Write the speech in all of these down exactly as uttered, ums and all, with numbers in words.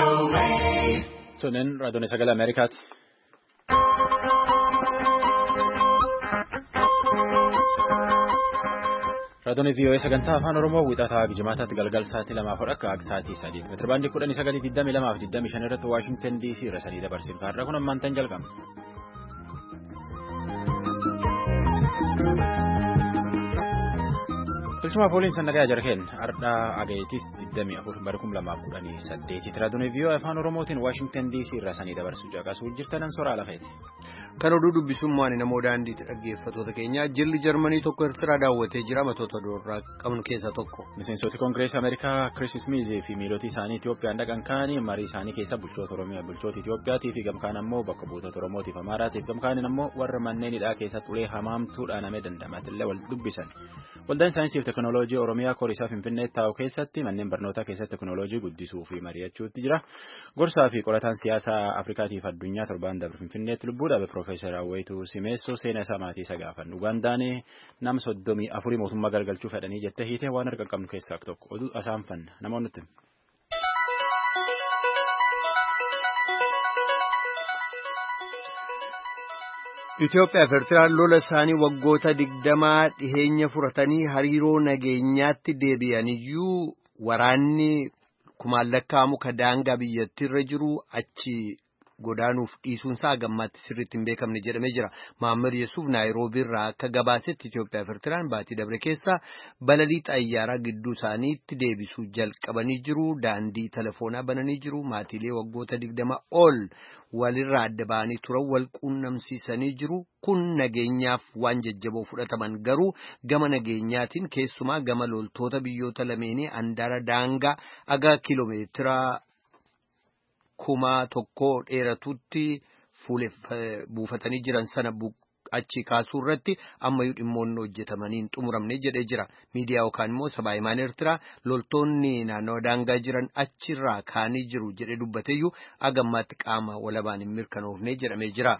Sunin raadiyoo sagalee Ameerikaati. Raadiyoo V O A sagantaa afaan Oromoo wixataa Jimaataatti galgal sa'aatii lamaa fi akka sa'aatii sadii meetira baandii kudhanii sagalii digdamii lamaa fi digdamii shan irratti Waashingtan D C irra sadii dabarsin kaarraa kun ammaan tan jalqabna. Bilchuma Pooliin sannagaa jarheen ardhaa agayitis digdamii afur bara kum lamaaf kudhanii saddeeti raadiyoo V O A afaan Oromootiin Waashingtan D C irra sadii dabarsu caqasuu jirtan soraa lafeeti. Kan oduu dubbisummaan namoo daandiitti dhaggeeffattoota keenya jilli Jarmanii tokko Eertiraa daawwatee jira matoota doorraa qabnu keessaa tokko. Miseensoti Koongireesii Ameerikaa Chris Smith fi miilootii isaanii Itiyoophiyaan dhaqan kaanii marii isaanii keessa bulchoota Oromiyaa bulchoota Itiyoophiyaatii fi gamkaan ammoo bakka buutota Oromootiif Amaaraatiif gamkaan ammoo warra manneen hidhaa keessatti ulee hamaamtuudhaan amee dandamatillee wal dubbisan. Waldaan saayinsii fi teekinooloojii Oromiyaa Koorisaa Finfinneetti taa'u keessatti manneen barnootaa keessatti teekinooloojii guddisuu fi mari'achuutti jira. Gorsaa fi qorataan siyaasaa Afrikaatiif addunyaa torbaan dabre Finfinneetti lubbuudhaaf Profeesar Awwaytuu Simeessoo seenaa isaa maatii isa gaafan. Ugandaan nama soddomii afurii mootummaa galgalchuu fedhanii jettee hiitee waan arga qabnu keessaa tokko oduu asaanfanna namoonni nutti. Itoophiyaa fi Eertiraan lola isaanii waggoota digdamaa dhiheenya furatanii hariiroo nageenyaatti deebi'aniyyuu waraanni kumaan lakkaa'amu ka daangaa biyyattiirra jiru achi godaanuuf dhiisuunsaa gammaatti sirriitti hin beekamne jedhamee jira. Maammar Yesuuf Naayiroobii irraa akka gabaasetti Itoophiyaa fi Eertiraan baatii dabre keessa balalii xayyaaraa gidduu isaaniitti deebisuu jalqabanii jiru. Daandii telefoonaa bananii jiru. Maatiilee waggoota digdama ol walirraa adda ba'anii turan wal quunnamsiisanii jiru. Kun nageenyaaf waan jajjaboo fudhataman garuu gama nageenyaatiin keessumaa gama loltoota biyyoota lameenii handaara daangaa aga kiiloomeetira kuma tokko dheeratutti buufatanii jiran sana achi kaasuu irratti ammayyuu dhimmoonni hojjetamaniin xumuramne jedhee jira. Miidiyaa yookaan immoo sabaa himaan Eertiraa loltoonni naannoo daangaa jiran achirraa kaanii jiru jedhee dubbateeyyuu agammaatti qaama walabaan hin mirkanoofne jedhamee jira.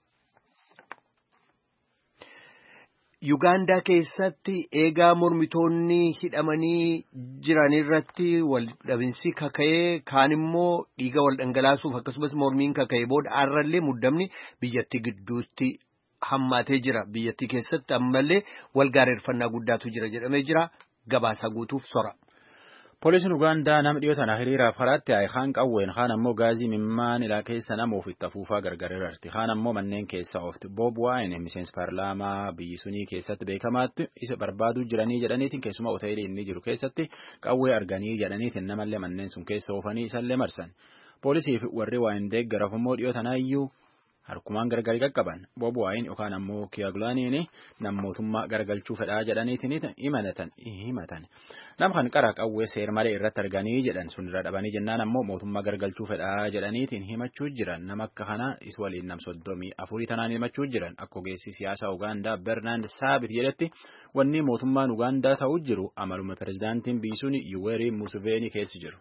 Yugaandaa keessatti eegaa mormitoonni hidhamanii jiran irratti wal dhabinsi kaka'ee kaan immoo dhiiga wal dhangalaasuuf akkasumas mormiin kaka'ee booda har'allee muddamni biyyattii gidduutti hammaatee jira. Biyyattii keessatti ammallee wal gaarreeffannaa guddaatu jira jedhamee jira. Gabaasa guutuuf sora. Poolisiin Ugaandaa nama dhiyoo tana hiriiraaf karaatti yaa'e kaan qawween kaan ammoo gaazii mimmaan ilaa keessa nama ofitti afuufaa gargaareerti. Kaan ammoo manneen keessa oofti. Bob Wine miseensi paarlaamaa biyyi sunii keessatti beekamaatti isa barbaaduu jiranii jedhaniitiin keessumaa hoteelii inni jiru keessatti qawwee arganii jedhaniitiin namallee manneen sun keessa oofanii isallee marsan. Poolisiif warri Wine deeggaraaf ammoo dhiyoo tanaayyuu harkumaan gargari qaqqaban. Bob Wine yookaan ammoo Kiyagulaaniin nama mootummaa gargalchuu fedhaa jedhaniitiin himatan himatan. Nama kan qara qawwee seer malee irratti arganii jedhan sun irra dhabanii jennaan ammoo mootummaa gargalchuu fedhaa jedhaniitiin himachuu jiran. Nama akka kana is waliin nam soddomii afurii tanaan himachuu jiran. Akka ogeessi siyaasaa Ugaandaa Bernaand Saabit jedhetti wanni mootummaan Ugaandaa ta'uu jiru amaluma pirezidaantiin biyyi sun Yuwerii Museveenii keessa jiru.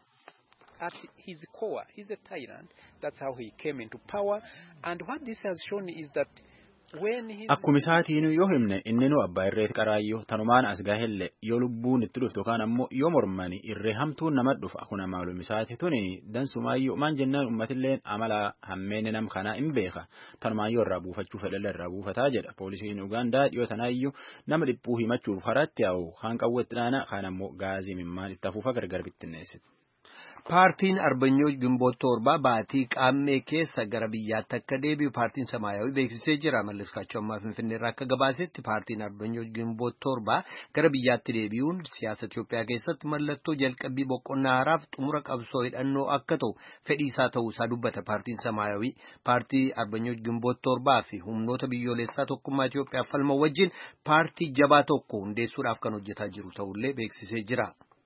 At his core, he's a tyrant. That's how he came into power. And what this has shown is that when he akkuma isaatiin yoo himne inni nu abbaa irreet qaraayyoo tanumaan as gahelle yoo lubbuun itti dhuftu kaan ammoo yoo mormani irree hamtuun nama dhufa kun maalum isaati tuni dansumaayyoo maan jennaan ummatilleen amala hammeenni nam kanaa hin beeka tanumaayyoo irraa buufachuu fedhalla irraa buufataa jedha. Poolisiin Ugaandaa dhiyoo tanaayyuu nama dhiphuu himachuuf karaatti yaa'u kaan qawweetti dhaana kaan ammoo gaazii mimmaan itti afuufa gargar bittinneessiti. Paartiin Arbanyoo Gimboot Torbaa baatii qaammee keessa gara biyyaatti akka deebi'u paartiin Samaayawii beeksisee jira. Mallas Kaachoo ammaa Finfinneerraa akka gabaasetti paartiin Arbanyoo Gimboot Torbaa gara biyyaatti deebi'uun siyaasa Itoophiyaa keessatti mallattoo jalqabbii boqonnaa haaraaf xumura qabsoo hidhannoo akka ta'u fedhiisaa ta'uusaa dubbata. Paartiin Samaayawii paartii Arbanyoo Gimboot Torbaa fi humnoota biyyoolessaa tokkummaa Itoophiyaa falma wajjin paartii jabaa tokko hundeessuudhaaf kan hojjetaa jiru ta'ullee beeksisee jira.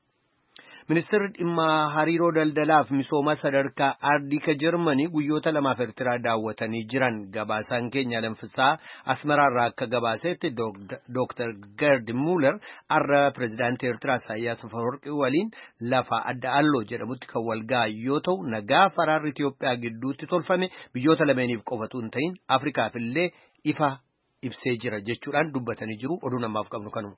Ministeerri dhimma hariiroo daldalaaf misooma sadarkaa ardika Jarmanii guyyoota lamaaf Eertiraa daawwatanii jiran. Gabaasaan keenya Lamfisaa Asmaraarraa akka gabaasetti Dooktar Gerd Muller har'a pirezidaantii Eertiraa Isaayyaas Afeworqii waliin lafa adda alloo jedhamutti kan wal ga'an yoo ta'u nagaa faraarri Itoophiyaa gidduutti tolfame biyyoota lameeniif qofatu hin ta'in Afrikaaf illee ifa ibsee jira jechuudhaan dubbatanii jiru. Oduu namaaf qabnu kanuma.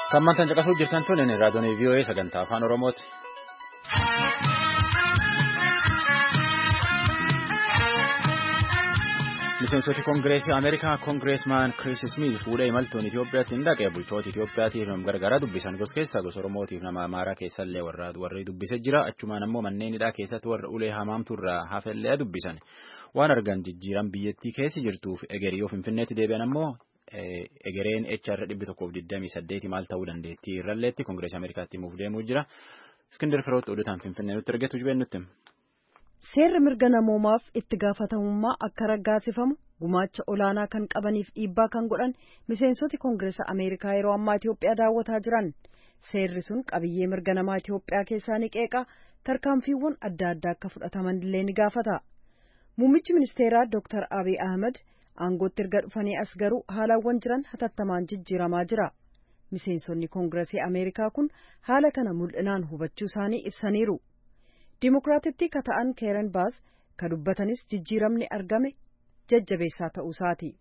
Kammantan caqasuu jirtan tun raadiyoon V O A sagantaa afaan Oromooti. Miseensoti Koongireesii Ameerikaa Koongireesmaan Chris Smith fuudhee imaltuun Itoophiyaatti hin dhaqee bultoota Itoophiyaatiif nama gargaaraa dubbisan gosa keessaa gosa Oromootiif nama Amaaraa keessallee warra warri dubbisee jira. Achumaan ammoo manneen hidhaa keessatti warra ulee hamaamtu irraa hafellee dubbisan. Waan argan jijjiiran biyyattii keessi jirtuuf egerii of Finfinneetti deebi'an ammoo egereen H R dhibbi tokkoof digdamii saddeeti maal ta'uu dandeettii irralleetti Koongireesii Ameerikaatti himuuf deemuu jira. Iskindar Firoot oduutaan Finfinnee nutti ergetu jibeen nutti. Seerri mirga namoomaaf itti gaafatamummaa akka raggaasifamu gumaacha olaanaa kan qabaniif dhiibbaa kan godhan miseensoti Koongireesa Ameerikaa yeroo ammaa Itoophiyaa daawwataa jiran. Seerri sun qabiyyee mirga namaa Itoophiyaa keessaa ni qeeqa, tarkaanfiiwwan adda addaa akka fudhataman illee ni gaafata. Muummichi ministeeraa Dooktar Abiy Ahmed aangootti erga dhufanii as garuu haalawwan jiran hatattamaan jijjiiramaa jira. Miseensonni Koongireesii Ameerikaa kun haala kana mul'inaan hubachuu isaanii ibsaniiru. Dimokiraatittii ka ta'an Karen Bass ka dubbatanis jijjiiramni argame jajjabeessaa ta'uu isaati.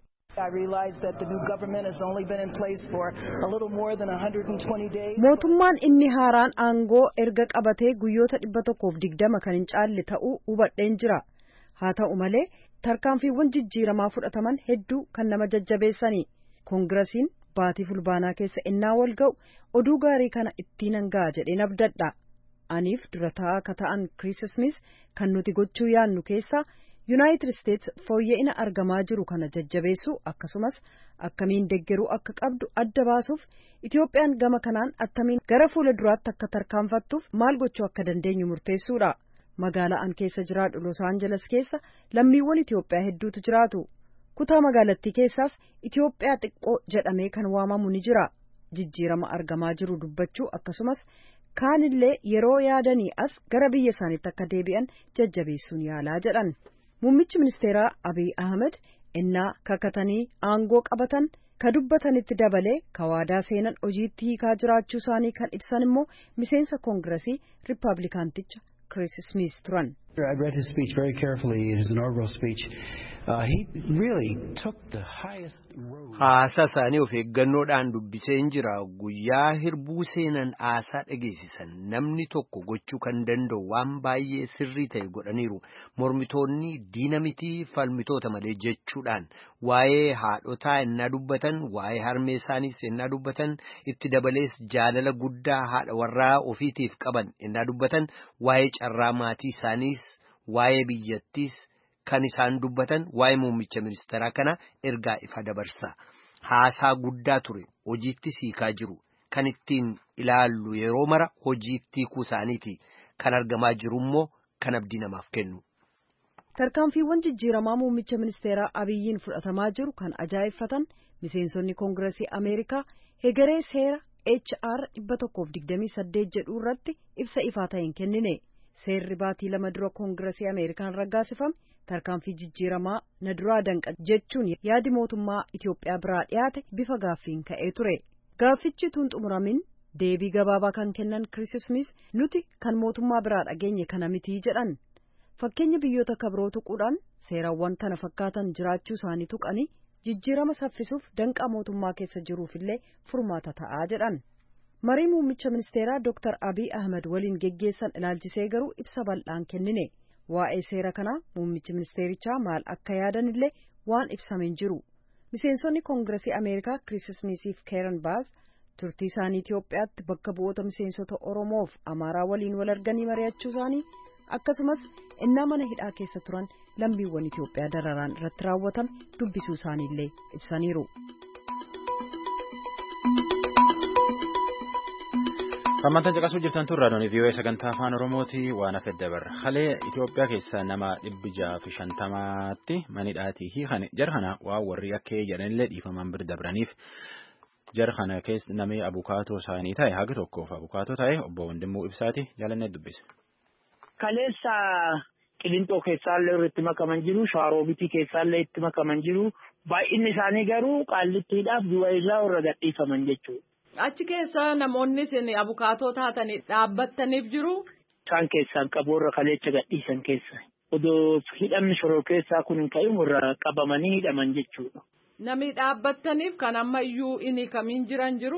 Mootummaan inni haaraan aangoo erga qabatee guyyoota dhibba tokkoof digdama kan hin caalle ta'uu hubadheen jira. Haa ta'u malee tarkaanfiiwwan jijjiiramaa fudhataman hedduu kan nama jajjabeessani. Koongiresiin baatii fulbaanaa keessa innaa wal ga'u oduu gaarii kana ittiin hangaa jedheen abdadha. Aniif dura taa'aa ka ta'an Chris Smith kan nuti gochuu yaannu keessaa United States fooyya'ina argamaa jiru kana jajjabeessuu akkasumas akkamiin deggeruu akka qabdu adda baasuuf Itoophiyaan gama kanaan attamiin gara fuula duraatti akka tarkaanfattuuf maal gochuu akka dandeenyu murteessuudha. Magaalaa an keessa jiraadhu Los Angeles keessa lammiiwwan Itoophiyaa hedduutu jiraatu. Kutaa magaalattii keessaas Itoophiyaa xiqqoo jedhamee kan waamamu ni jira. Jijjiirama argamaa jiru dubbachuu akkasumas kaanillee yeroo yaadanii as gara biyya isaaniitti akka deebi'an jajjabeessuun yaalaa jedhan. Muummichi ministeeraa Abiy Ahmed innaa kakatanii aangoo qabatan ka dubbatanitti dabalee ka waadaa seenan hojiitti hiikaa jiraachuu isaanii kan ibsan immoo miseensa Koongiresii Riippaabilikaanticha Chris Smith turan. I read his speech very carefully. It is an inaugural speech. Uh, he really took the highest road. Haasaa isaanii of eeggannoodhaan dubbiseen jira. Guyyaa hirbuu seenan haasaa dhageessisan namni tokko gochuu kan danda'u waan baay'ee sirrii ta'e godhaniiru. Mormitoonni diina mitii falmitoota malee jechuudhaan waa'ee haadhotaa ennaa dubbatan, waa'ee harmee isaaniis ennaa dubbatan, itti dabalees jaalala guddaa haadha warraa ofiitiif qaban ennaa dubbatan, waa'ee carraa maatii isaaniis waa'ee biyyattiis kan isaan dubbatan waa'ee muummicha ministeeraa kana ergaa ifa dabarsa. Haasaa guddaa ture hojiitti hiikaa jiru kan ittiin ilaallu yeroo mara hojiitti hiikuu isaaniiti kan argamaa jiru immoo kan abdii namaaf kennu. Tarkaanfiiwwan jijjiiramaa muummicha ministeeraa Abiyyiin fudhatamaa jiru kan ajaa'ibfatan miseensonni Koongiresii Ameerikaa hegeree seera H R dhibba tokkoof digdamii saddeet jedhu irratti ibsa ifaa ta'een kennine. Seerri baatii lama dura Koongiresii Ameerikaan raggaasifame tarkaanfii jijjiiramaa na duraa danqa jechuun yaadi mootummaa Itoophiyaa biraa dhiyaate bifa gaaffiin ka'ee ture. Gaaffichi tun xumuramin deebii gabaabaa kan kennan Chris Smith nuti kan mootummaa biraa dhageenye kana mitii jedhan. Fakkeenya biyyoota kabiroo tuquudhaan seerawwan kana fakkaatan jiraachuu isaanii tuqanii jijjiirama saffisuuf danqaa mootummaa keessa jiruufillee furmaata ta'aa jedhan. Marii muummicha ministeeraa Dooktar Abiy Ahmed waliin geggeessan ilaalchisee garuu ibsa bal'aan kennine. Waa'ee seera kanaa muummichi ministeerichaa maal akka yaadanillee waan ibsameen jiru. Miseensonni Koongiresii Ameerikaa Chris Smith fi Karen Bass turtii isaanii Itoophiyaatti bakka bu'oota miseensota Oromoof Amaaraa waliin wal arganii mari'achuu isaanii akkasumas innaa mana hidhaa keessa turan lammiiwwan Itoophiyaa dararaan irratti raawwatame dubbisuu isaaniillee ibsaniiru. Kammantan caqasuu jirtan tun raadiyoon V O A sagantaa afaan Oromooti waan hafe dabarra. Halee Itoophiyaa keessa nama dhibbi jaha fi shantamaatti manidhaatii hiikan jara kana waan warri akka jedhanillee dhiifaman bira dabraniif jara kana keessa namni abukaatoo isaanii ta'e haga tokkoof abukaatoo ta'e obbo Wandimmoo Ibsaati jaalannee dubbise. Kaleessa Qilintoo keessaallee irratti makaman jiru, Shaaroobitii keessaallee itti makaman jiru, baay'inni isaanii garuu qaallittiidhaaf du'a irraa warra gadhiifaman jechuudha. Achi keessa namoonni isin abukaatoo taatanii dhaabbattaniif jiru. Isaan keessaan qaboorra kaleecha gadhiisan keessa. Odoo hidhamni shoroo keessaa kun hin ka'in warra qabamanii hidhaman jechuudha. Namni dhaabbattaniif kan ammayyuu inni kamiin jiran jiru.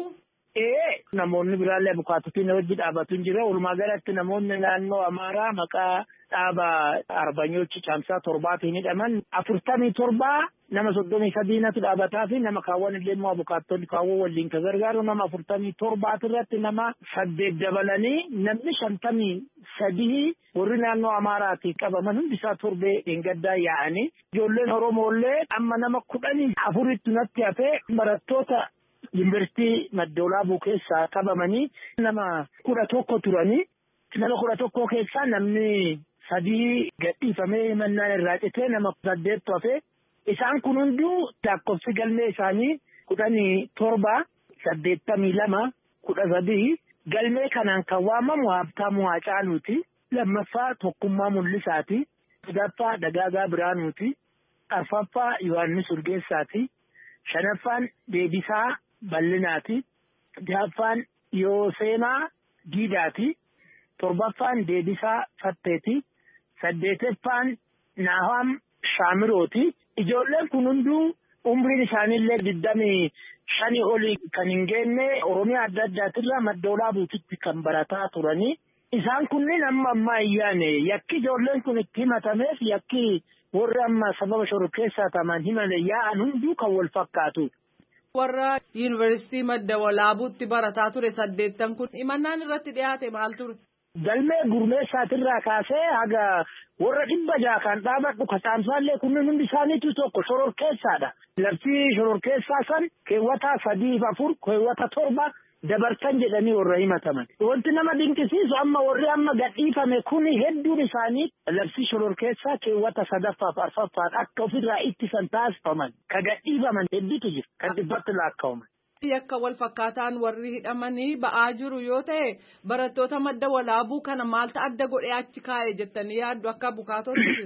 Ee namoonni biraallee abukaatotiin wajji dhaabatu jira. Walumaa galatti namoonni naannoo Amaaraa maqaa dhaaba Arbanyochi Caamsaa torbaatiin hidhaman afurtamii torbaa nama soddomii sadiinatu dhaabataa fi nama kaawwan illee immoo abukaatonni kaawwan waliin ka gargaaru nama afurtamii torbaati irratti nama saddeet dabalanii namni shantamii sadii warri naannoo Amaaraatii qabaman hundisaa torbee dheengaddaa yaa'anii ijoolleen Oromoollee amma nama kudhanii afuritti natti hafee barattoota Yuunivarsiitii Maddoolaabuu keessaa qabamanii nama kudha tokko turanii nama kudha tokko keessaa namni sadii gadhiifamee mannaan irraa citee nama saddeettu hafee isaan kun hunduu lakkoofsi galmee isaanii kudhanii torba saddeettamii lama kudha sadii galmee kanaan kan waamamu Habtaamuu Haacaaluuti. Lammaffaa Tokkummaa Mul'isaati. Sadaffaa Dagaagaa Biraanuuti. Arfaffaa Yohaannis Urgeessaati. Shanaffaan Deebisaa Bal'inaati. Jahaffaan Yooseenaa Giidaati. Torbaffaan Deebisaa Fatteeti. Saddeettaffaan Naaham Shaamirooti. Ijoolleen kun hunduu umriin isaaniillee digdamii shanii olii kan hin geenye Oromiyaa adda addaatirraa Maddoolaabuutitti kan barataa turanii. Isaan kunniin amma ammaa iyyaane yakki ijoolleen kun itti himatameef yakki warri amma sababa shororkeessaa ta'an himame yaa'an hunduu kan wal fakkaatu. Warra Yuunivarsiitii Maddoolaabuutti barataa ture saddeettan kun himannaan irratti dhiyaate maal ture? Galmee gurmeessaatirraa kaasee haga warra dhibba jaha kan dhaabadhu kasaamsaallee kunniin hundi isaaniitu tokko shororkeessaadha. Labsii shororkeessaa san keewwata sadiif afur keewwata torba dabartan jedhanii warra himataman. Wanti nama dinqisiisu amma warri amma gadhiifame kuni hedduun isaanii labsii shororkeessaa keewwata sadaffaaf arfaffaan akka ofirraa ittisan taasifaman ka gadhiifaman hedduutu jira kan dhibbatti lakkaa'aman. Yakka wal fakkaataan warri hidhamanii ba'aa jiru yoo ta'e barattoota Maddoolaabuu kana maaltu adda godhee achi kaa'e jettanii yaaddu akka abukaatootti?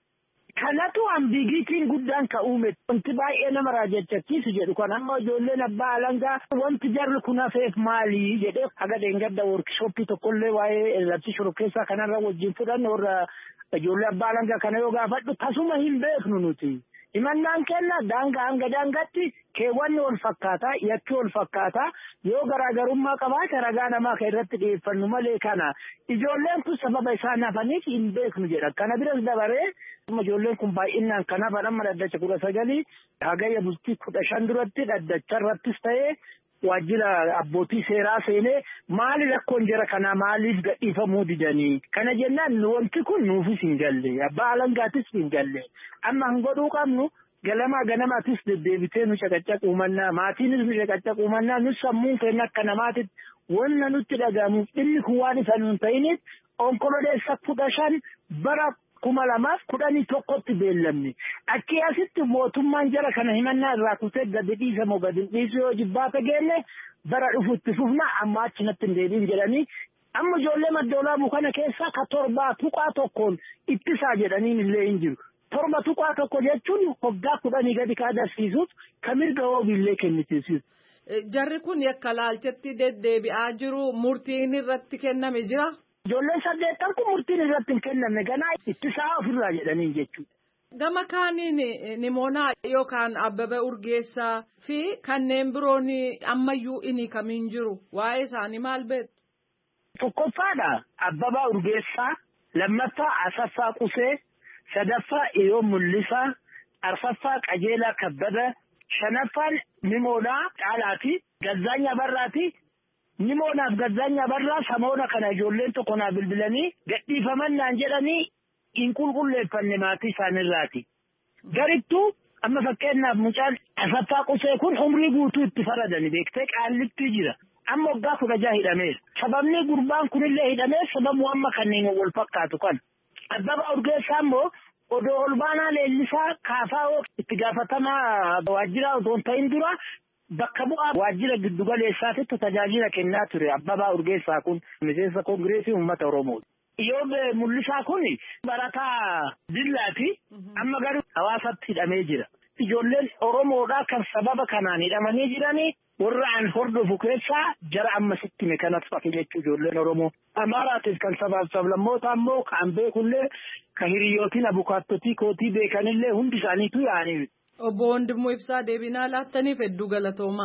Kanatu ambiigiitiin guddaan ka uume wanti baay'ee nama raajjachiisu jedhu kan amma ijoolleen abbaa alangaa wanti jarri kun hafeef maali jedhee haga dheengadda workshooppii tokkollee waa'ee labsii shororkeessaa kanarra wajjin fudhanne warra ijoollee abbaa alangaa kana yoo gaafadhu tasuma hin beeknu nuti. Himannaan kenna daangaa hanga daangaatti keewwanni wal fakkaataa yakki wal fakkaataa yoo garaagarummaa qabaate ragaa namaa kan irratti dhiyeeffannu malee kana ijoolleen kun sababa isaan hafaniif hin beeknu jedha. Kana biras dabaree ijoolleen kun baay'inaan kan hafan amma dhaddacha kudha sagalii hagayya bultii kudha shan duratti dhaddacha irrattis ta'ee waajjira abbootii seeraa seenee maali rakkoon jara kana maaliif gadhiifamuu didanii kana jennaan wanti kun nuufis hin galle abbaa alangaatis hin galle amma hin godhuu qabnu galamaa ganamaatis deddeebitee nu caqaccaquu mannaa maatiinis nu caqaccaquu mannaa nus sammuun keenya akka namaatitti wanna nutti dhagahamuuf dhimmi kun waan isa nuun ta'iniif onkololeessa kudha shan bara kuma lamaaf kudhanii tokkotti beellamne achi asitti mootummaan jara kana himannaa irraa kutee gadi dhiisamoo gadi dhiisu yoo jibbaata geenne bara dhufutti fufna amma achinatti hin deebiin jedhanii amma ijoollee Maddoolaabuu kana keessaa ka torbaa tuqaa tokkoon ittisaa jedhaniin illee hin jiru. Torba tuqaa tokko jechuun hoggaa kudhanii gadi kaadarsiisuuf ka mirga hoobiillee kennisiisuuf. Jarri kun yakka laalchetti deddeebi'aa jiru murtiin irratti kenname jira. Ijoolleen saddeettan kun murtiin irratti hin kennamne ganaa ittisaa ofirraa jedhaniin jechuudha. Gama kaaniin Nimoonaa yookaan Abbabee Urgeessaa fi kanneen biroon ammayyuu inni kamiin jiru waa'ee isaanii maal beektu? Tokkoffaadha Abbabaa Urgeessaa, lammaffaa Asaffaa Qusee, sadaffaa Iyoo Mul'isaa, arfaffaa Qajeelaa Kabbada, shanaffaan Nimoonaa Caalaati, Gazzaanyaa Barraati. Nimoonaaf Gazzaanyaa Barraa samoona kana ijoolleen tokko naa bilbilanii gadhiifaman naan jedhanii hin qulqulleeffanne maatii isaanirraati. Garittuu amma fakkeenyaaf mucaan Asaffaa Qusee kun umrii guutuu itti faradani beektee qaallitti jira. Amma waggaa kudha jaha hidhameera. Sababni gurbaan kunillee hidhameef sababu amma kanneen wal fakkaatu kan. Abbabaa Urgeessaa immoo odoo olbaanaa leellisaa kaafaa itti gaafatamaa waajjira otoo hin ta'in dura bakka bu'aa waajjira giddugaleessaatitti tajaajila kennaa ture Abbabaa Urgeessaa kun miseensa Koongireesii Uummata Oromooti. Iyoo Mul'isaa kun barataa Dillaati amma garuu hawaasatti hidhamee jira. Ijoolleen Oromoodhaa kan sababa kanaan hidhamanii jiranii warra an hordofu keessaa jara amma sitti kanatti fakki jechuu ijoolleen Oromoo. Amaaraatiif kan sabaaf sablammoota ammoo kan beekullee kan hiriyyootiin abukaattotii kootii beekanillee hundi isaaniitu yaa'anii. Obbo Wandimmoo Ibsaa deebinaa laattaniif hedduu galatoomaa.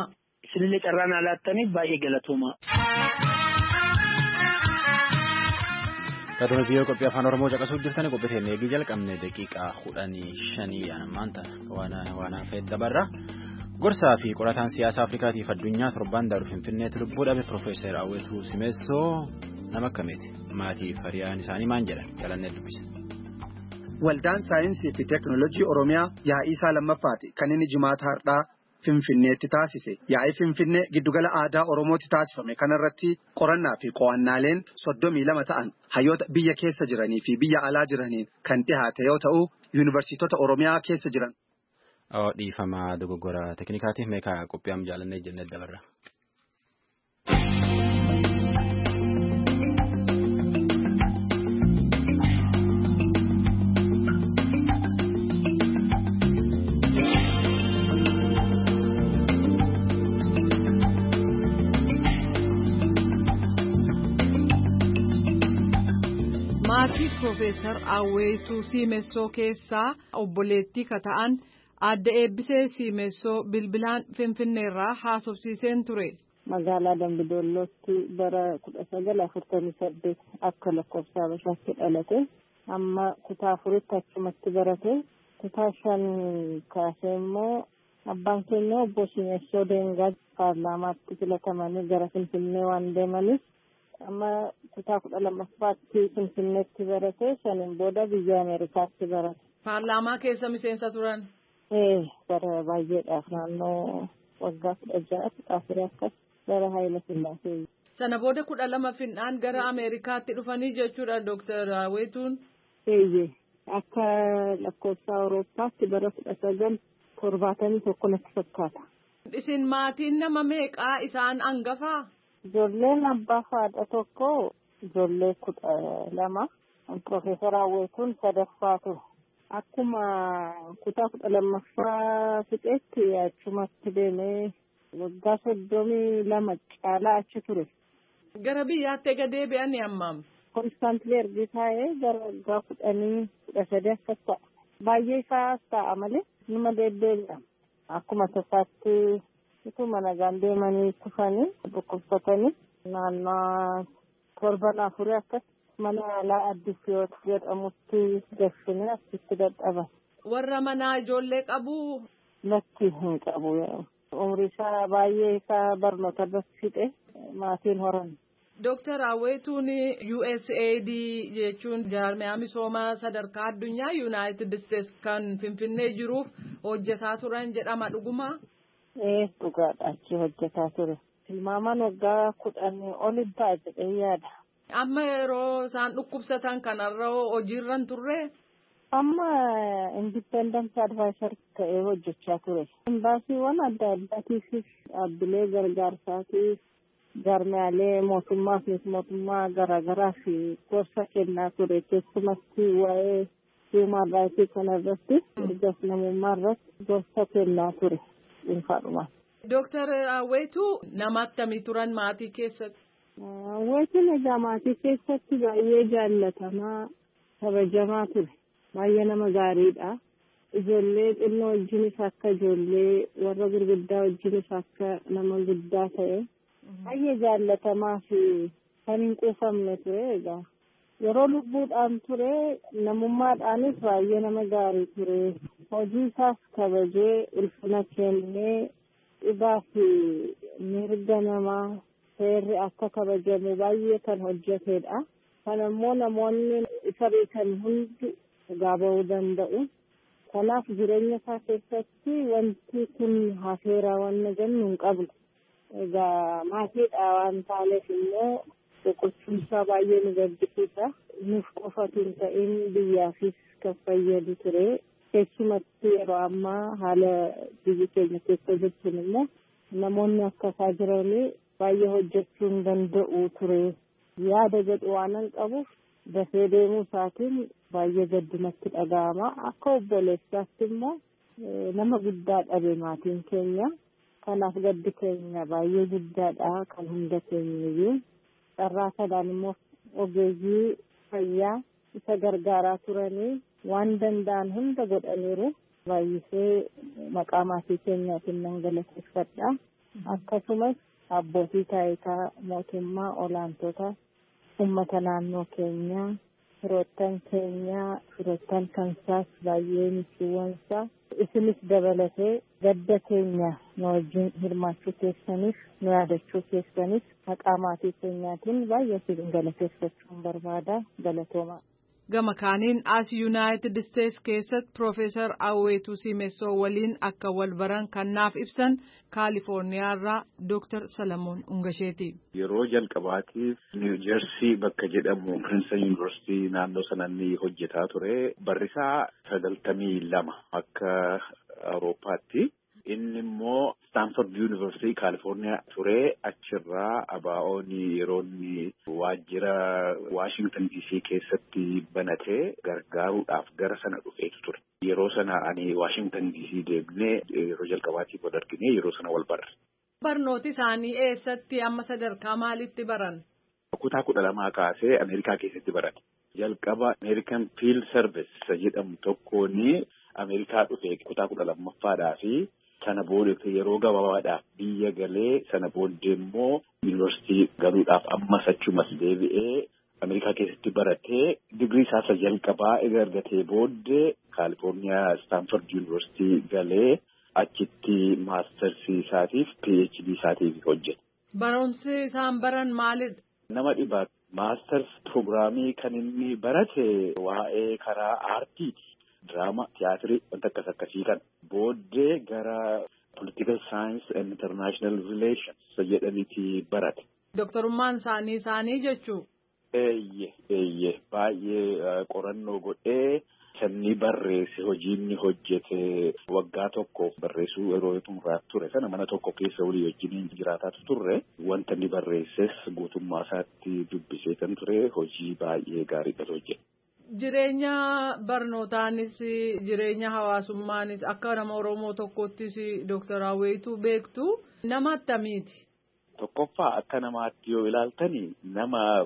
isinillee carraan alaattaniif baay'ee galatooma. Kaatonni biyya qophii afaan Oromoo caqasuuf jirtanii qophiiteen eegii jalqabne daqiiqaa kudhanii shanii ammaan tana waan waan hafeet dabarra. Gorsaa fi qorataan siyaasa Afrikaatiif addunyaa torban daaru Finfinneetti lubbuu dhabe Profeesar Awwetuu Simeessoo nama akkamiiti? Maatii fi hiriyaan isaanii maal jedhan? Jalannee dubbise. Waldaan saayinsii fi teekinooloojii Oromiyaa yaa'ii isaa lammaffaati kan inni jimaata har'aa Finfinneetti taasise. Yaa'ii Finfinnee giddugala aadaa Oromootti taasifame kanarratti qorannaa fi qo'annaaleen soddomii lama ta'an hayyoota biyya keessa jiranii fi biyya alaa jiraniin kan dhihaate yoo ta'u yuunivarsiitota Oromiyaa keessa jiran. Dhiifama dogoggora teeknikaatiif meeqa qophii am jaalannee jennee dabarra. Maatii Profeesar Awwetuu Simeessoo keessaa obboleettii ka ta'an Adda Eebbisee Simeessoo bilbilaan Finfinneerraa haasofsiiseen ture. Magaalaa Dambidollootti bara kudha sagal afurtamii saddeet akka lakkoofsa Habashaatti dhalate. Amma kutaa afuritti achumatti barate. Kutaa shan kaasee immoo abbaan keenya obbo Simeessoo Deengaa paarlaamaatti filatamanii gara Finfinnee waan deemaniif amma kutaa kudha lammaffaatti Finfinneetti barate. Shaniin booda biyya Ameerikaatti barate. Paarlaamaa keessa miseensa turan? Ee bara baay'eedhaaf naannoo waggaa kudha ja'aatti xaafiree akkas bara Haayila Sillaasee. Sana booda kudha lama finnaan gara Ameerikaatti dhufanii jechuudha Dooktar Awwetuun? Eeyyee akka lakkoofsa Awurooppaatti bara kudha sagal torbaatamii tokko natti fakkaata. Isin maatiin nama meeqaa isaan hangafaa? Ijoolleen abbaa fi haadha tokko ijoollee kudha lama. Profeesar Awwetuun sadaffaa ture. Akkuma kutaa kudha lammaffaa fixeetti achumatti deemee waggaa soddomii lama caalaa achi ture. Gara biyyaatti ega deebi'anii ammaam? Konstaantilee ergi taa'ee gara waggaa kudhanii kudha sadii akkas ta'a. Baay'ee isaa ta'a malee numa deddeebi'a. Akkuma tasaatti utuma nagaan deemanii kufanii dhukkubsatanii naannoo torban afurii akkas. Mana yaalaa Addisiyoot jedhamutti gashinee achitti dadhaban. Warra manaa ijoollee qabu? Lakki hin qabu. Umrii isaa baay'ee isaa barnoota irratti fixe maatiin horan. Dooktar Awwetuun U S A I D jechuun jaarmiyaa misoomaa sadarkaa addunyaa Yuunaayitid Isteets kan Finfinnee jiruuf hojjetaa turan jedhama dhugumaa? Ee dhugaadha achi hojjetaa ture. Tilmaamaan waggaa kudhanii oli ta'a jedhee yaada. Amma yeroo isaan dhukkubsatan kanarra hojiirra turre? Amma independent advisor ta'ee hojjechaa ture. Imbaasiiwwan adda addaatiifis dhaabbilee gargaarsaatiif jaarmiyaalee mootummaa fi mootummaa garaagaraa fi gorsa kennaa ture. Keessumatti waa'ee human rights kanarratti mirga namummaa irratti gorsa kennaa ture dhuunfaadhumaan. Dooktar Awwetuu nama akkamii turan maatii keessatti? Awwetuun egaa maatii keessatti baay'ee jaallatamaa kabajamaa ture. Baay'ee nama gaariidha. Ijoollee xinnoo wajjinis akka ijoollee warra gurguddaa wajjinis akka nama guddaa ta'e. Baay'ee jaallatamaa fi kan hin quufamne ture egaa. Yeroo lubbuudhaan ture namummaadhaanis baay'ee nama gaarii ture. Hojii isaas kabajee ulfina kennee dhugaa fi mirga namaa. Seerri akka kabajamu baay'ee kan hojjetedha. Kan immoo namoonni isa beekan hundi dhugaa ba'uu danda'u. Kanaaf jireenya isaa keessatti wanti kun hafeeraa waan jennu hin qabnu. Egaa maatiidha waan taaneef immoo boqochiinsaa baay'ee nu gaddisiisa. Nuuf qofatu hin ta'in biyyaafis kan fayyadu ture. Keessumatti yeroo ammaa haala biyyi keenya keessa jirtuun immoo namoonni akka isaa jiranii baay'ee hojjechuu hin danda'u ture. Yaada jedhu waan hin qabuuf dafee deemuu isaatiin baay'ee gaddinatti dhaga'ama. Akka obboleessaatti immoo nama guddaa dhabe maatiin keenya. Kanaaf gaddi keenya baay'ee guddaadha kan hunda keenyayyuu. Carraa kanaan immoo ogeeyyii fayyaa isa gargaaraa turanii waan danda'an hunda godhaniiru. Baay'isee maqaa maatii keenyaatiin nan galateeffadha. akkasumas abbootii taayitaa mootummaa olaantota uummata naannoo keenyaa firoottan keenyaa firoottan kansaas baay'ee michuuwwansaa isinis dabalatee gadda keenya nu wajjin hirmaachuu keessaniif nu yaadachuu keessaniif maqaa maatii keenyaatiin baay'ee isin galateeffachuun barbaada galatoomaa. Gama kaaniin as United States keessatti Profeesar Awweetuu Simessoo waliin akka wal baran kan naaf ibsan Kaalifoorniyaarraa Dooktar Salamoon Ungasheeti. Yeroo jalqabaatiif New Jersey bakka jedhamu Princeton University naannoo sanatti hojjetaa ture. Barrisaa sagaltamii lama akka Awurooppaatti. Inni immoo Stanford University California ture. Achirraa abaa'oon yeroo inni waajjira Washington D C keessatti banatee gargaaruudhaaf gara sana dhufeetu ture. Yeroo sana ani Washington D C deemnee yeroo jalqabaatiif wal argine yeroo sana wal barre. Barnooti isaanii eessatti amma sadarkaa maalitti baran? Kutaa kudha lamaa kaasee Ameerikaa keessatti barate. Jalqaba American Field Service jedhamu tokkoon Ameerikaa dhufee kutaa kudha lammaffaadhaa fi sana booda yeroo gabaabaadhaaf biyya galee sana booddee immoo yuunivarsiitii galuudhaaf ammas achumas deebi'ee Ameerikaa keessatti baratee digirii isaa jalqabaa erga argatee booddee Kaalifoorniyaa Stanford Yuunivarsiitii galee achitti maastarsii isaatiif P H D isaatiif hojjete. Barumsi isaan baran maalidha? Nama dhibaa maastars piroogiraamii kan inni barate waa'ee karaa aartiiti. Drama, tiyaatirii, wanta akkas akkasii kan booddee gara political science and international relations jedhaniiti barate. Doktorummaan isaanii isaanii jechuu? Eeyyee, eeyyee baay'ee qorannoo godhee sanni barreesse hojiinni hojjete waggaa tokkoof barreessuu yeroo xumuraaf ture sana mana tokko keessa walii wajjin jiraataatu turre wanta inni barreesses guutummaa isaatti dubbisee kan ture hojii baay'ee gaariidha hojjete. Jireenya barnootaanis jireenya hawaasummaanis akka nama Oromoo tokkottis Dooktar Awweetuu beektu nama attamiiti? Tokkoffaa akka namaatti yoo ilaaltani nama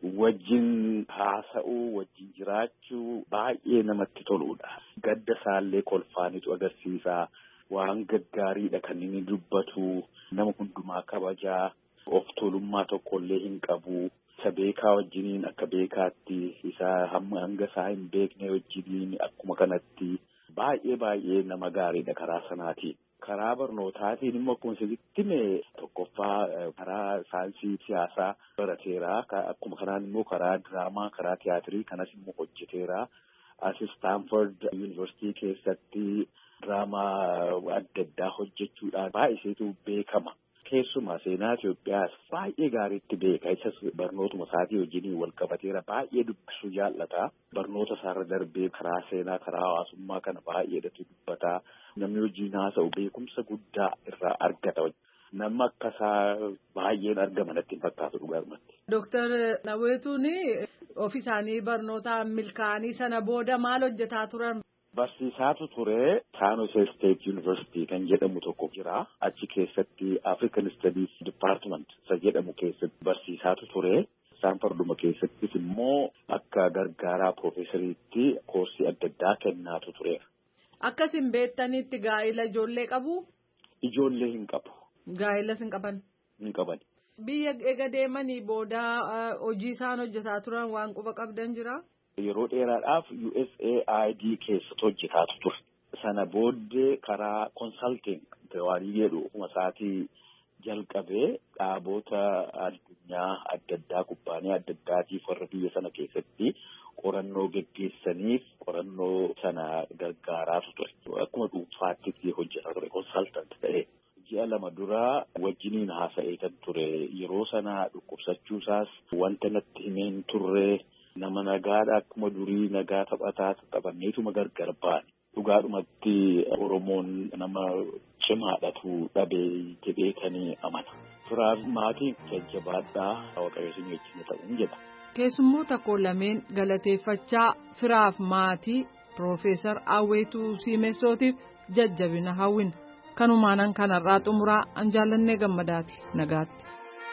wajjin haasa'uu wajjin jiraachuu baay'ee namatti toludha. Gadda isaallee kolfaanitu agarsiisa. Waan gaggaariidha kan inni dubbatu. Nama hundumaa kabajaa. Of tolummaa tokkollee hin qabu. Isa beekaa wajjiniin akka beekaatti isa hamma hanga isaa hin beekne wajjiniin akkuma kanatti baay'ee baay'ee nama gaariidha karaa sanaatiin. Karaa barnootaatiin immoo akkuma isinitti hime tokkoffaa karaa saayinsii siyaasaa barateera. Akkuma kanaan immoo karaa diraamaa, karaa tiyaatirii kanas immoo hojjeteera. As Stanford University keessatti diraamaa adda addaa hojjechuudhaan baay'iseetu beekama. Keessumaa seenaa Itoophiyaas baay'ee gaariitti beeka. Isas barnootuma isaatii wajjin wal qabateera. Baay'ee dubbisuu jaallata. Barnoota isaarra darbee karaa seenaa, karaa hawaasummaa kana baay'eedhatu dubbata. Namni wajjin haasa'u beekumsa guddaa irraa argata. Nama akkasaa baay'een argama natti hin fakkaatu dhugaarumatti. Dooktar Awweetuun ofii isaanii barnootaan milkaa'anii sana booda maal hojjetaa turan? Barsiisaatu ture San Jose State University kan jedhamu tokko jira. Achi keessatti African Studies Department isa jedhamu keessatti barsiisaatu ture. Stanforduma keessattis immoo akka gargaaraa piroofeesariitti koorsii adda addaa kennaatu tureera. Akkasin beektanitti gaa'ila ijoollee qabu? Ijoollee hin qabu. Gaa'ilas hin qaban? Hin qaban. Biyya eega deemanii booda hojii isaan hojjetaa turan waan quba qabdan jira? Yeroo dheeraadhaaf U S A I D keessatti hojjetaatu ture. Sana booddee karaa consulting waan jedhu ofuma isaatii jalqabee dhaabota addunyaa adda addaa kubbaanii adda addaatiif warra biyya sana keessatti qorannoo geggeessaniif qorannoo sana gargaaraatu ture. Akkuma dhuunfaatti hojjetaa ture consultant ta'ee. Ji'a lama duraa wajjiniin haasa'ee kan ture. Yeroo sana dhukkubsachuusaas wanta natti himeen turre. Nama nagaadha akkuma durii nagaa taphataa taphanneetuma gargar baane. Dhugaadhumatti Oromoon nama cimaadhatu dhabee jedhee kan amana. Firaaf maatiin jajjabaadhaa waaqayyoon wajjin ta'uun jedha. Keessummoota koo lameen galateeffachaa firaaf maatii Piroofeesar Awweetuu Simessootiif jajjabina hawwina. Kanumaanan kanarraa xumuraa an jaallannee gammadaati nagaatti.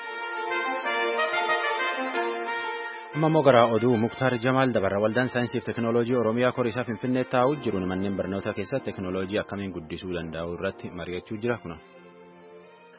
Ammoo gara oduu Muktaar Jamaal dabarra waldaan saayinsii fi teekinooloojii Oromiyaa Koriisaa Finfinnee taa'u jiru manneen barnootaa keessatti teekinooloojii akkamiin guddisuu danda'u irratti mari'achuu jira kuna.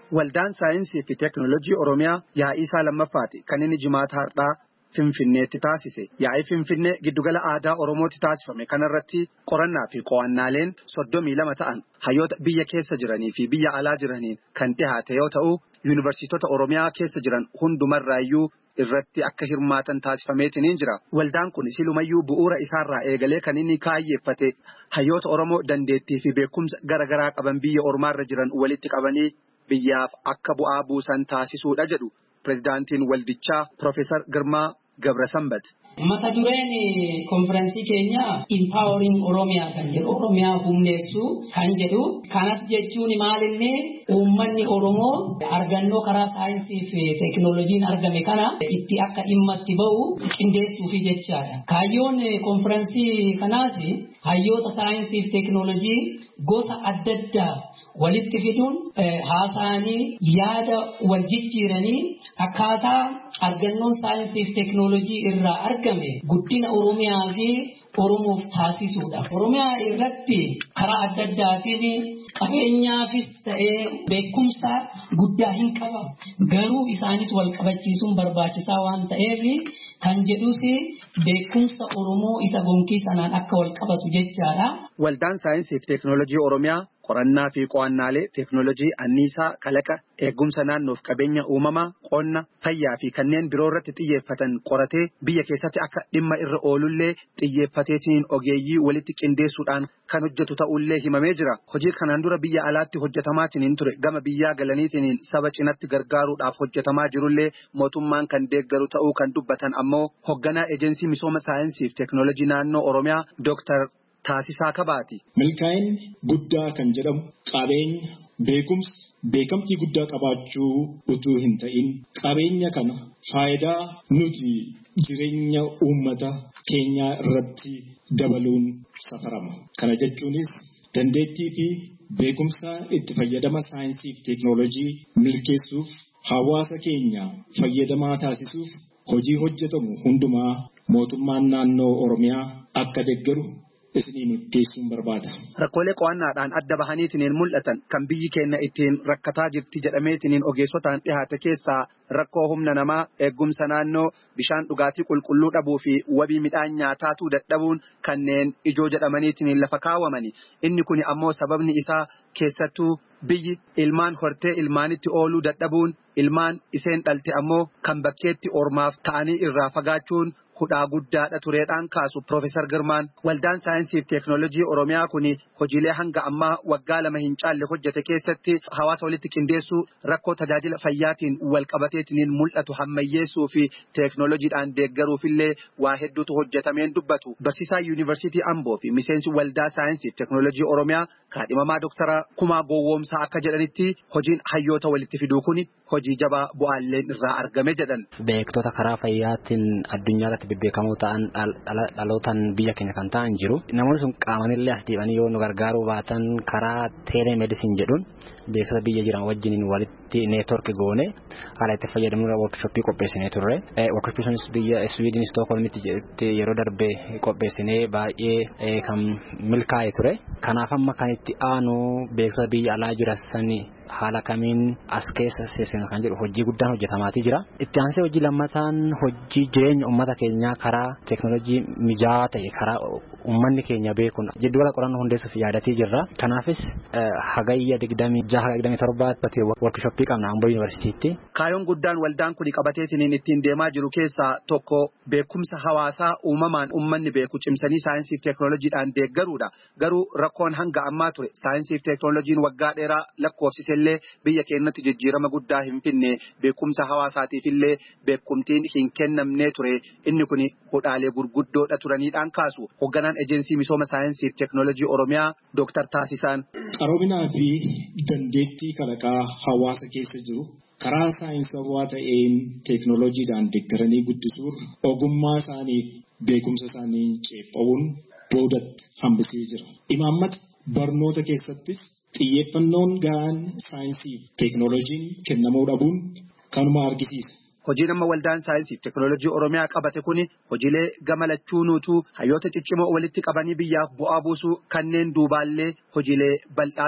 Waldaan saayinsii fi teeknooloojii Oromiyaa yaa'ii isaa lammaffaati kan inni jimaata har'aa Finfinneetti taasise. Yaa'ii Finfinnee giddugala aadaa Oromootti taasifame kanarratti qorannaa fi qo'annaaleen soddomii lama ta'an hayyoota biyya keessa jiranii fi biyya alaa jiraniin kan dhihaate yoo ta'u, yuunivarsiitota Oromiyaa keessa jiran hundumarraayyuu irratti akka hirmaatan taasifameetiin jira. Waldaan kun silumayyuu bu'uura isaarraa eegalee kan inni kaayyeeffate hayyoota Oromoo dandeettii fi beekumsa garaagaraa qaban biyya ormaarra jiran walitti qabanii biyyaaf akka bu'aa buusan taasisuudha jedhu pirezidaantiin waldichaa Profeesar Girmaa Gabrasambat. Mata dureen konferensii keenya Empowering Oromiyaa kan jedhu Oromiyaa humneessuu kan jedhu kanas jechuun maalinni uummanni Oromoo argannoo karaa saayinsii fi teeknooloojiin argame kana itti akka dhimma itti ba'u qindeessuu fi jechaadha. Kaayyoon konferensii kanaas hayyoota saayinsii fi teeknooloojii gosa adda addaa walitti fiduun haasa'anii yaada wal jijjiiranii akkaataa argannoon saayinsii fi teeknooloojii irraa argame guddina Oromiyaa fi Oromoof taasisuudha. Oromiyaa irratti karaa adda addaatiin qabeenyaafis ta'ee beekumsa guddaa hin qaba. Garuu isaanis wal qabachiisuun barbaachisaa waan ta'eef kan jedhus beekumsa Oromoo isa gonkii sanaan akka wal qabatu jechaadha. Waldaan saayinsii fi teeknooloojii Oromiyaa qorannaa fi qo'annaalee teeknooloojii anniisaa kalaqa eegumsa naannoof qabeenya uumamaa qonna fayyaa fi kanneen biroo irratti xiyyeeffatan qoratee biyya keessatti akka dhimma irra oolullee xiyyeeffateetiin ogeeyyii walitti qindeessuudhaan kan hojjetu ta'ullee himamee jira. Hojii kanaan dura biyya alaatti hojjetamaatiin ture gama biyyaa galaniitiin saba cinatti gargaaruudhaaf hojjetamaa jirullee mootummaan kan deeggaru ta'uu kan dubbatan ammoo hoogganaa eejensii misooma saayinsii fi teeknooloojii naannoo Oromiyaa Dooktar Taasisaa Kabaati. Milkaa'inni guddaa kan jedhamu qabeenya beekumsa beekamtii guddaa qabaachuu utuu hin ta'in qabeenya kana faayidaa nuti jireenya uummata keenyaa irratti dabaluun safarama. Kana jechuunis dandeettii fi beekumsa itti fayyadama saayinsii fi teeknooloojii milkeessuuf hawaasa keenya fayyadamaa taasisuuf hojii hojjetamu hundumaa mootummaan naannoo Oromiyaa akka deeggaru isiniin geessuun barbaada. Rakkoolee qo'annaadhaan adda bahaniitiin mul'atan kan biyyi keenya ittiin rakkataa jirti jedhameetiin ogeessotaan dhihaate keessaa rakkoo humna namaa eegumsa naannoo bishaan dhugaatii qulqulluu dhabuu fi wabii midhaan nyaataatuu dadhabuun kanneen ijoo jedhamaniitiin lafa kaawwamani. Inni kun ammoo sababni isaa keessattuu biyyi ilmaan hortee ilmaanitti ooluu dadhabuun ilmaan iseen dhalte ammoo kan bakkeetti ormaaf ta'anii irraa fagaachuun hudhaa guddaadha tureedhaan kaasu Profeesar Girmaan. Waldaan saayinsii fi teeknooloojii Oromiyaa kun hojiilee hanga ammaa waggaa lama hin caalle hojjete keessatti hawaasa walitti qindeessuu rakkoo tajaajila fayyaatiin wal qabateetiin mul'atu hammayyeessuu fi teeknooloojiidhaan deeggaruufillee waa hedduutu hojjetameen dubbatu. Barsiisaa Yuunivarsiitii Amboo fi miseensi waldaa saayinsii fi teeknooloojii Oromiyaa kaadhimamaa Dooktara Kumaa Gowwoomsaa akka jedhanitti hojiin hayyoota walitti fiduu kun hojii jabaa bu'aalleen irraa argame jedhan. Beektota karaa fayyaatiin addunyaa irratti bebbeekamoo ta'an dhalootaan biyya keenya kan ta'an jiru. Namoonni sun qaamanillee as deebanii yoo nu gargaaruu baatan karaa teelemedisin jedhuun beeksisa biyya jiran wajjiniin walitti neetwork goone haala itti fayyadamnudha workshooppii qopheessinee turre. Workshooppii sunis biyya Sweden Stockholmitti yeroo darbe qopheessinee baay'ee kan milkaa'e ture. Kanaaf amma kan itti aanu beeksisa biyya alaa jirasanii haala kamiin as keessa seesina kan jedhu hojii guddaan hojjetamaatii jira. Itti aansee hojii lammataan hojii jireenya uummata keenyaa karaa teeknooloojii mijaawaa ta'e karaa uummanni keenya beekuun jiddugala qorannoo hundeessuuf yaadatii jirra. Kanaafis hagayya digdamii jaha digdamii torbaatti workshooppii qabna Amboo Yuunivarsiitiitti. Kaayyoon guddaan waldaan kun qabateetiin ittiin deemaa jiru keessaa tokko beekumsa hawaasaa uumamaan uummanni beeku cimsanii saayinsii fi teeknooloojiidhaan deeggaruudha. Garuu rakkoon hanga ammaa ture saayinsii fi teeknooloojiin waggaa dheeraa lakkoofsise illee biyya keenyatti jijjiirama guddaa hin finne beekumsa hawaasaatiif illee beekumtiin hin kennamnee ture. Inni kun hudhaalee gurguddoodha turaniidhaan kaasu. Hoogganaan eejensii misooma saayinsii fi teeknooloojii Oromiyaa Dooktar Taasisaan. Qaroominaa fi dandeettii kalaqaa hawaasa keessa jiru karaa saayinsawaa ta'een teeknooloojiidhaan deeggaranii guddisuun ogummaa isaanii beekumsa isaanii ceephaa'uun boodatti hambisee jira. Imaammata barnoota keessattis xiyyeeffannoon ga'aan saayinsii fi teeknooloojiin kennamuu dhabuun kanuma argisiisa. Hojiin amma waldaan saayinsii fi teeknooloojii Oromiyaa qabate kun hojiilee gamalachuunuutu hayyoota ciccimoo walitti qabanii biyyaaf bu'aa buusuu kanneen duubaallee hojiilee bal'aa